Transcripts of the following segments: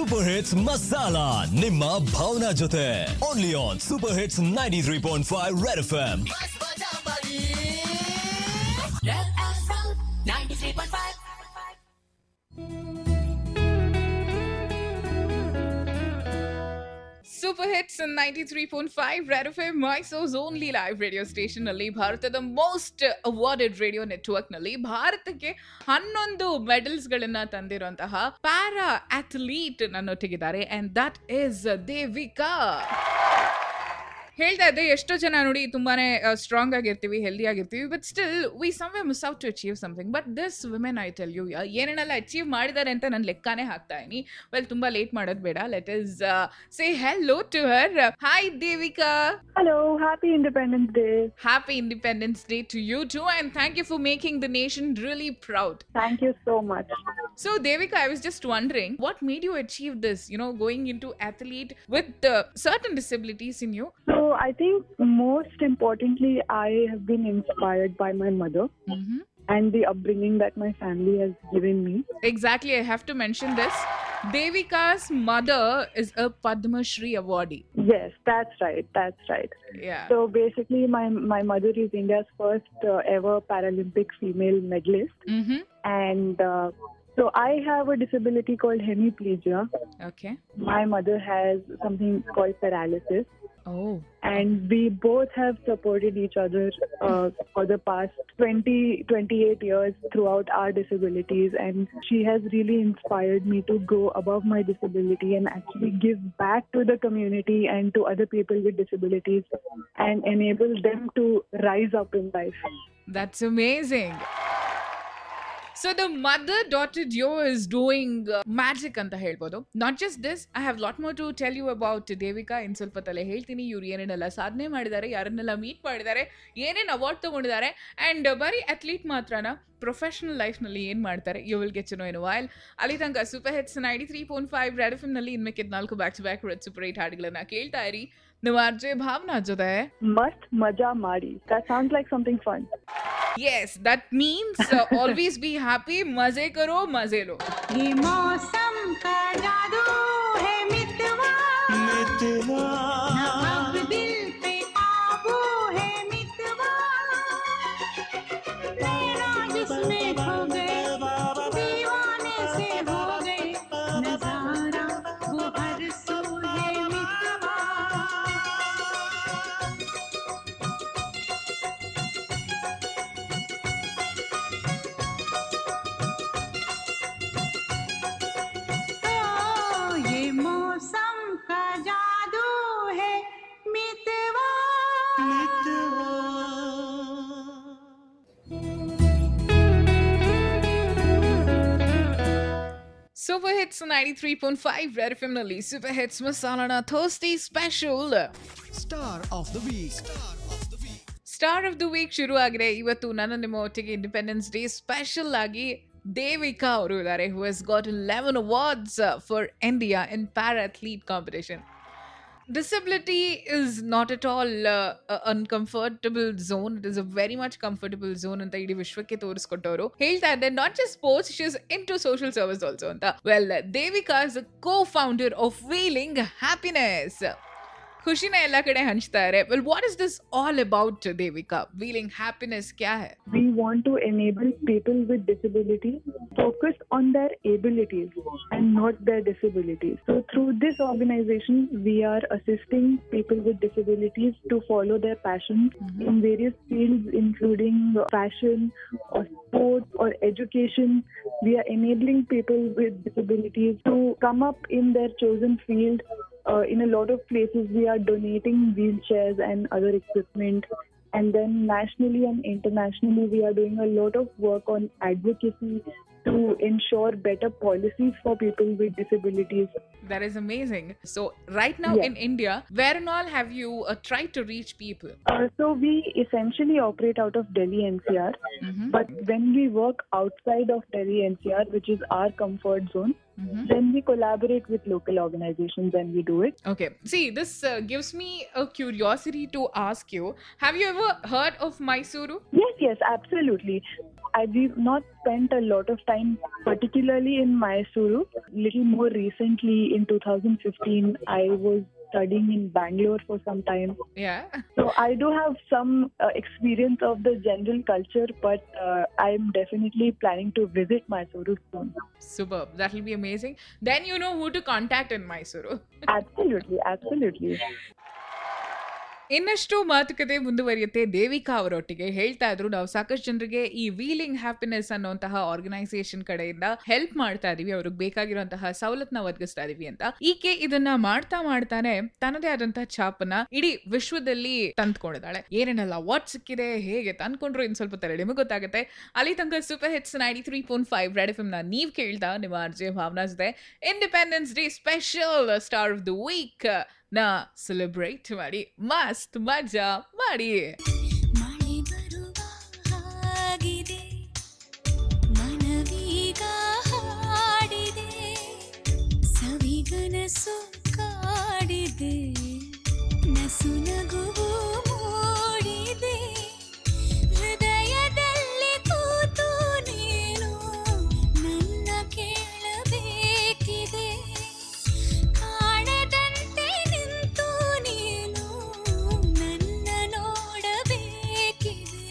Super Hits Masala ನಿಮ್ಮ ಭಾವನಾ ಜೊತೆ only on Super Hits 93.5 Red FM. Red FM 93.5. Super Hits 93.5 Red FM, Mysore's only live radio station ನಲ್ಲಿ ಭಾರತದ most awarded radio network ನಲ್ಲಿ ಭಾರತಕ್ಕೆ 11 medals ಗಳನ್ನ ತಂದಿರುವಂತಹ para athlete ನನ್ನೊಟ್ಟಿಗಿದ್ದಾರೆ ಅಂಡ್ ದಟ್ ಇಸ್ ದೇವಿಕಾ. ಹೇಳ್ತಾ ಇದ್ದೆ ಎಷ್ಟೋ ಜನ ನೋಡಿ ತುಂಬಾನೇ ಸ್ಟ್ರಾಂಗ್ ಆಗಿರ್ತೀವಿ, ಹೆಲ್ದಿ ಆಗಿರ್ತೀವಿ, but still we somewhere miss out to achieve something. But this women I tell you ಏನೇನೆಲ್ಲ ಅಚೀವ್ ಮಾಡಿದ್ದಾರೆ ಅಂತ ನಾನು ಲೆಕ್ಕನೇ ಹಾಕ್ತಾ ಇದೀನಿ. ವೆಲ್, ತುಂಬಾ ಲೇಟ್ ಮಾಡೋದು ಬೇಡ, let us say hello to her. Hi Devika. Hello, happy Independence Day. Happy Independence Day to you too, and thank you for making the nation really proud. Thank you so much. So Devika, I was just wondering, what made you achieve this, going into athlete with certain disabilities in you? So I think most importantly, I have been inspired by my mother and the upbringing that my family has given me. Exactly, I have to mention this. Devika's mother is a Padma Shri awardee. Yes, that's right. Yeah. So basically, my mother is India's first ever Paralympic female medalist. And so I have a disability called hemiplegia. Okay. My mother has something called paralysis. Oh. And we both have supported each other for the past 28 years throughout our disabilities, and she has really inspired me to go above my disability and actually give back to the community and to other people with disabilities and enable them to rise up in life. That's amazing. So the mother-daughter duo is doing magic ಅಂತ ಹೇಳ್ಬೋದು. Not just this, I have lot more to tell you about Devika. ಇನ್ ಸ್ವಲ್ಪ ತಲೆ ಹೇಳ್ತೀನಿ ಇವ್ರು ಏನೇನೆಲ್ಲ ಸಾಧನೆ ಮಾಡಿದ್ದಾರೆ, ಯಾರನ್ನೆಲ್ಲ meet ಮಾಡಿದ್ದಾರೆ, ಏನೇನು ಅವಾರ್ಡ್ ತಗೊಂಡಿದ್ದಾರೆ, ಆ್ಯಂಡ್ ಬರೀ ಅಥ್ಲೀಟ್ ಮಾತ್ರನ ಪ್ರೊಫೆಷನಲ್ ಲೈಫ್ನಲ್ಲಿ ಏನು ಮಾಡ್ತಾರೆ, you will get to know in while. ಅಲ್ಲಿ ತನಕ ಸೂಪರ್ ಹಿಟ್ಸ್ 93.5 ರೆಡ್ ಎಫ್ ನಲ್ಲಿ ಇನ್ಮೇಕಿದ್ 4 back to back red super 8 ಹಾಡುಗಳನ್ನ ಕೇಳ್ತಾ ಇರಿ. ನೀವು ಆರ್ಜೆ ಭಾವನಾ ಜೊತೆ ಮಸ್ತ್ ಮಜಾ ಮಾಡಿ. That sounds like something fun. Yes, that means always be happy. मजे करो, मजे लो. ये मौसम का जादू है मितवा, मितवा अब दिल पे काबू है मितवा, मेरा जिसमें खो गए दीवाने से हो गए, नजारा वो हर सू है मितवा. मौसम का जादू है मितवा, मितवा. Super Hits 93.5 Red FM ನಲ್ಲಿ Super Hits Masalana Thursday Special Star of the Week. Star of the week ಶುರು ಆಗಿದೆ. ಇವತ್ತು ನನ್ನ ನಿಮ್ಮ ಒಟ್ಟಿಗೆ ಇಂಡಿಪೆಂಡೆನ್ಸ್ ಡೇ ಸ್ಪೆಷಲ್ ಆಗಿ ದೇವಿಕಾ ಅವರು ಇದ್ದಾರೆ, who has got 11 awards for India in para athlete competition. Disability is not at all uncomfortable zone. It is a very much comfortable zone ಅಂತ ಇಡೀ ವಿಶ್ವಕ್ಕೆ ತೋರಿಸ್ಕೊಟ್ಟವರು. ಹೇಳ್ತಾ ಇದ್ದೆ, not just sports, she is into social service also ಅಂತ. Well, Devika is a co-founder of wheeling happiness. ಖುಷಿನ ಎಲ್ಲ ಕಡೆ ಹಂಚ್ತಾ ಇದ್ದಾರೆ. Well, what is this all about Devika? Wheeling happiness ಕ್ಯಾ ಹೈ? We want to enable people with disabilities focus on their abilities and not their disabilities. So through this organization, we are assisting people with disabilities to follow their passions in various fields, including fashion or sports or education. We are enabling people with disabilities to come up in their chosen field. In a lot of places, we are donating wheelchairs and other equipment. And then nationally and internationally, we are doing a lot of work on advocacy to ensure better policies for people with disabilities. That is amazing. So right now in India, where and all have you tried to reach people? So we essentially operate out of Delhi NCR. But when we work outside of Delhi NCR, which is our comfort zone, then we collaborate with local organizations and we do it. Okay. See, this gives me a curiosity to ask you. Have you ever heard of Mysuru? Yes, absolutely. we've not spent a lot of time, particularly in Mysuru. Little more recently, in 2015, I was studying in Bangalore for some time. Yeah. So I do have some experience of the general culture, but I'm definitely planning to visit Mysuru soon. Superb. That will be amazing. Then you know who to contact in Mysuru. Absolutely, absolutely. ಇನ್ನಷ್ಟು ಮಾತುಕತೆ ಮುಂದುವರಿಯುತ್ತೆ. ದೇವಿಕಾ ಅವರೊಟ್ಟಿಗೆ ಹೇಳ್ತಾ ಇದ್ರು, ನಾವು ಸಾಕಷ್ಟು ಜನರಿಗೆ ಈ ವೀಲಿಂಗ್ ಹ್ಯಾಪಿನೆಸ್ ಅನ್ನುವಂತಹ ಆರ್ಗನೈಸೇಷನ್ ಕಡೆಯಿಂದ ಹೆಲ್ಪ್ ಮಾಡ್ತಾ ಇದೀವಿ, ಅವ್ರಿಗೆ ಬೇಕಾಗಿರುವಂತಹ ಸವಲತ್ತನ್ನ ಒದಗಿಸ್ತಾ ಇದೀವಿ ಅಂತ. ಈಕೆ ಇದನ್ನ ಮಾಡ್ತಾನೆ ತನ್ನದೇ ಆದಂತಹ ಛಾಪನ್ನ ಇಡೀ ವಿಶ್ವದಲ್ಲಿ ತಂದ್ಕೊಂಡಿದ್ದಾಳೆ. ಏನೇನೆಲ್ಲ ವಾಟ್ ಸಿಕ್ಕಿದೆ, ಹೇಗೆ ತಂದ್ಕೊಂಡ್ರು ಇನ್ ಸ್ವಲ್ಪ ತರ ನಿಮಗೆ ಗೊತ್ತಾಗುತ್ತೆ. ಅಲ್ಲಿ ತನಕ ಸೂಪರ್ ಹಿಟ್ಸ್ 93.5 ರೆಡ್ ಎಫ್ಎಂ ನ ನೀವ್ ಕೇಳ್ತಾ ನಿಮ್ಮ ಆರ್ಜೆ ಭಾವನಾ ಜೊತೆ independence day special star of the week ನ ಸೆಲೆಬ್ರೇಟ್ ಮಾಡಿ ಮಸ್ತ್ ಮಜಾ ಮಾಡಿ. ಮಳೆ ಬರುವ ಹಾಗಿದೆ, ಮನವೀಗ ಹಾಡಿದೆ, ಸವಿಗನಸು ಕಾಡಿದೆ, ನಸು ನಗುವು ಮೂಡಿದೆ, ಹೃದಯದಲ್ಲಿ ಕೂತು ನೀನು ನನ್ನ ಕೇಳಬೇಕಿದೆ, ಕಾಣದಂತೆ ನಿಂತು ನೀನು ನನ್ನ ನೋಡಬೇಕಿದೆ.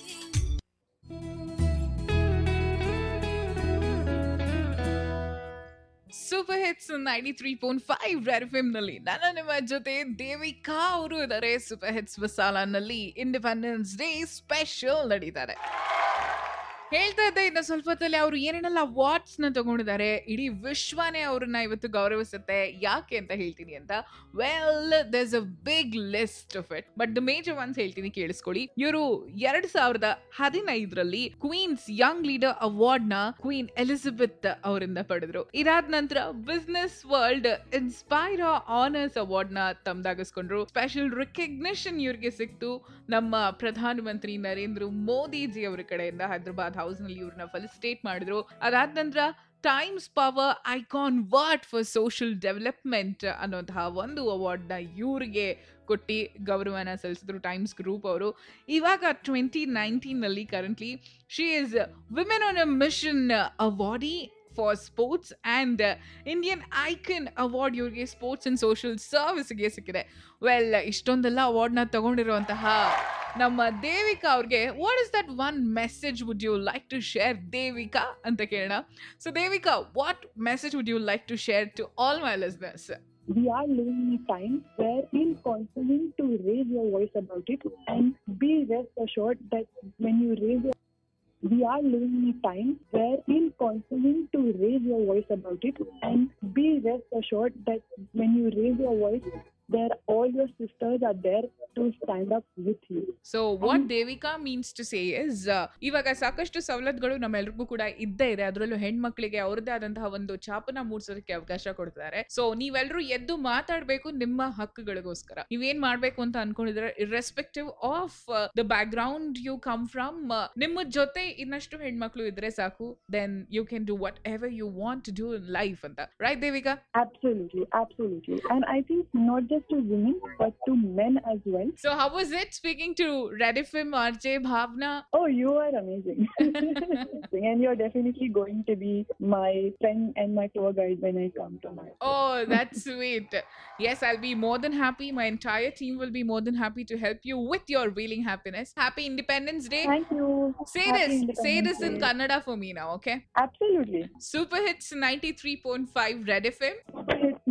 ಸೂಪರ್ ಹಿಟ್ಸ್ 93.5 ರೆಡ್ ಎಫ್ಎಂ ನಲ್ಲಿ ನನ್ನ ನಿಮ್ಮ ಜೊತೆ ದೇವಿಕಾ ಅವರು ಇದ್ದಾರೆ. ಸೂಪರ್ ಹಿಟ್ಸ್ ಮಸಾಲಾನಲ್ಲಿ ಇಂಡಿಪೆಂಡೆನ್ಸ್ ಡೇ ಸ್ಪೆಷಲ್ ನಡೀತಾರೆ. ಹೇಳ್ತಾ ಇದ್ದೆ, ಇನ್ನು ಸ್ವಲ್ಪ ಹೊತ್ತಲ್ಲಿ ಅವರು ಏನೇನೆಲ್ಲ ಅವಾರ್ಡ್ಸ್ ನ ತಗೊಂಡಿದ್ದಾರೆ, ಇಡೀ ವಿಶ್ವನೇ ಅವ್ರನ್ನ ಇವತ್ತು ಗೌರವಿಸುತ್ತೆ. ಯಾಕೆ ಅಂತ ಹೇಳ್ತೀನಿ ಅಂತ. Well, there's a big list of it, but the major ones ಹೇಳ್ತೀನಿ, ಕೇಳಿಸ್ಕೊಳ್ಳಿ. ಇವರು 2015ರಲ್ಲಿ ಕ್ವೀನ್ಸ್ ಯಂಗ್ ಲೀಡರ್ ಅವಾರ್ಡ್ ನ ಕ್ವೀನ್ ಎಲಿಜಬೆತ್ ಅವರಿಂದ ಪಡೆದ್ರು. ಇದಾದ ನಂತರ business world inspire honours award ನ ತಮ್ದಾಗಿಸ್ಕೊಂಡ್ರು. ಸ್ಪೆಷಲ್ ರಿಕಗ್ನಿಷನ್ ಇವ್ರಿಗೆ ಸಿಕ್ತು ನಮ್ಮ ಪ್ರಧಾನಮಂತ್ರಿ ನರೇಂದ್ರ ಮೋದಿಜಿ ಅವರ ಕಡೆಯಿಂದ. ಹೈದರಾಬಾದ್ ಹೌಸ್ ನಲ್ಲಿ ಇವ್ರನ್ನ ಫೆಲಿಸಿಟೇಟ್ ಮಾಡಿದ್ರು. ಅದಾದ ನಂತರ times power icon award for social development ಅನ್ನೋಂತಹ ಒಂದು ಅವಾರ್ಡ್ ನ ಇವ್ರಿಗೆ ಕೊಟ್ಟಿ ಗೌರವನ ಸಲ್ಲಿಸಿದ್ರು ಟೈಮ್ಸ್ ಗ್ರೂಪ್ ಅವರು. ಇವಾಗ 2019 ನಲ್ಲಿ currently she is women on a mission awardee for sports and Indian icon award ಇವ್ರಿಗೆ ಸ್ಪೋರ್ಟ್ಸ್ ಅಂಡ್ ಸೋಷಿಯಲ್ ಸರ್ವಿಸ್ಗೆ ಸಿಕ್ಕಿದೆ. ವೆಲ್, ಇಷ್ಟೊಂದೆಲ್ಲ ಅವಾರ್ಡ್ನ ತಗೊಂಡಿರುವಂತಹ ನಮ್ಮ ದೇವಿಕಾ ಅವ್ರಿಗೆ what is that one message would you like to share, Devika ಅಂತ ಕೇಳೋಣ. So Devika, what message would you like to share to all my listeners? We are living in a time where feel confident to raise your voice about it, and be rest assured that when you raise your We are living in a time where feel confident to raise your voice about it, and be rest assured that when you raise your voice, there all your sisters are there to stand up with you. So what Devika means to say is, ಇವಾಗ ಸಾಕಷ್ಟು ಸವಲತ್ತುಗಳು ನಮ್ಮೆಲ್ರಿಗೂ ಕೂಡ ಇದ್ದೇ ಇದೆ. ಅದರಲ್ಲೂ ಹೆಣ್ಮಕ್ಳಿಗೆ ಅವ್ರದ್ದೇ ಆದಂತಹ ಒಂದು ಛಾಪನ ಮೂಡಿಸೋದಕ್ಕೆ ಅವಕಾಶ ಕೊಡ್ತಾರೆ. ಸೊ ನೀವೆಲ್ಲರೂ ಎದ್ದು ಮಾತಾಡ್ಬೇಕು ನಿಮ್ಮ ಹಕ್ಕುಗಳಿಗೋಸ್ಕರ. ನೀವೇನ್ ಮಾಡ್ಬೇಕು ಅಂತ ಅನ್ಕೊಂಡಿದ್ರೆ, irrespective of the back ground you come from, ನಿಮ್ಮ ಜೊತೆ ಇನ್ನಷ್ಟು ಹೆಣ್ಮಕ್ಳು ಇದ್ರೆ ಸಾಕು, then you can do whatever you want to do in life ಅಂತ. Right Devika? Absolutely, absolutely. And I think not just to women but to men as well. So how was it speaking to Red FM RJ Bhavna? Oh, you are amazing. And you're definitely going to be my friend and my tour guide when I come to my. Oh, that's sweet. Yes, I'll be more than happy. My entire team will be more than happy to help you with your wheeling happiness. Happy Independence Day. Thank you. Say Happy this in Independence Day. Kannada for me now, okay? Absolutely. Super Hits 93.5 Red FM. It's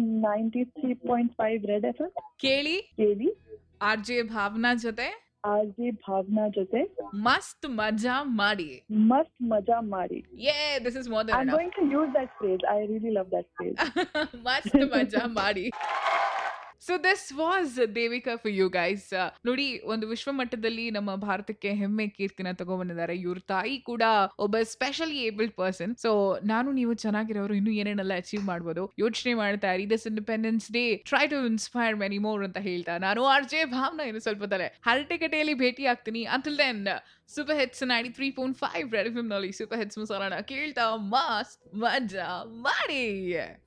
93.5 Red FM. ಕೇಳಿ KD. RJ Bhavna ಜೊತೆ RJ Bhavna ಜೊತೆ ಮಸ್ತ್ ಮಜಾ ಮಾಡಿ. must maja mari. Yeah, this is more than I'm enough. going to use that phrase. I really love that phrase. ಮಸ್ತ್ ಮಜಾ ಮಾಡಿ. So this was Devika for you guys. ನೋಡಿ, ಒಂದು ವಿಶ್ವ ಮಟ್ಟದಲ್ಲಿ ನಮ್ಮ ಭಾರತಕ್ಕೆ ಹೆಮ್ಮೆ ಕೀರ್ತಿನ ತಗೊಂಡ್ಬಂದಿದ್ದಾರೆ. ಇವ್ರ ತಾಯಿ ಕೂಡ ಒಬ್ಬ ಸ್ಪೆಷಲಿ ಏಬಲ್ಡ್ ಪರ್ಸನ್. ಸೊ ನಾನು ನೀವು ಚೆನ್ನಾಗಿರೋರು ಇನ್ನೂ ಏನೇನೆಲ್ಲ ಅಚೀವ್ ಮಾಡ್ಬೋದು ಯೋಚನೆ ಮಾಡ್ತಾ ಇರಿ. This independence day try to inspire many more ಅಂತ ಹೇಳ್ತಾ ನಾನು RJ ಭಾವನಾ ಇನ್ನು ಸ್ವಲ್ಪ ತಲೆ ಹರಟೆಕಟೆಯಲ್ಲಿ ಭೇಟಿ ಆಗ್ತೀನಿ. Until then super hits 93.5 red FM ನಲ್ಲಿ ಸೂಪರ್ ಹಿಟ್ಸ್ ಮಸಾಲಾನ ಕೇಳ್ತಾ ಮಸ್ತ್ ಮಜಾ ಮಾಡಿ.